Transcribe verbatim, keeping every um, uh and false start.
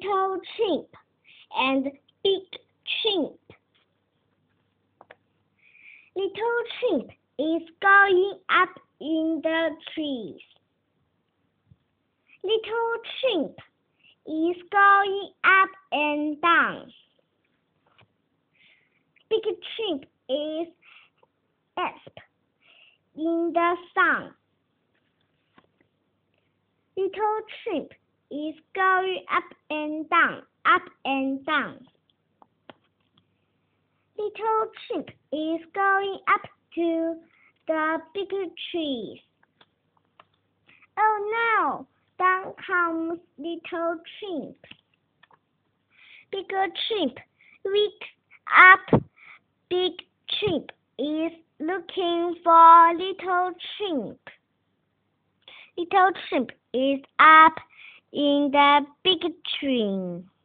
Little chimp and big chimp. Little chimp is going up in the trees. Little chimp is going up and down. Big chimp is asleep in the sun. Little chimp is going up and down, up and down. Little chimp is going up to the big trees. Oh no! Down comes little chimp. Big chimp wakes up. Big chimp is looking for little chimp. Little chimp is up in the big tree.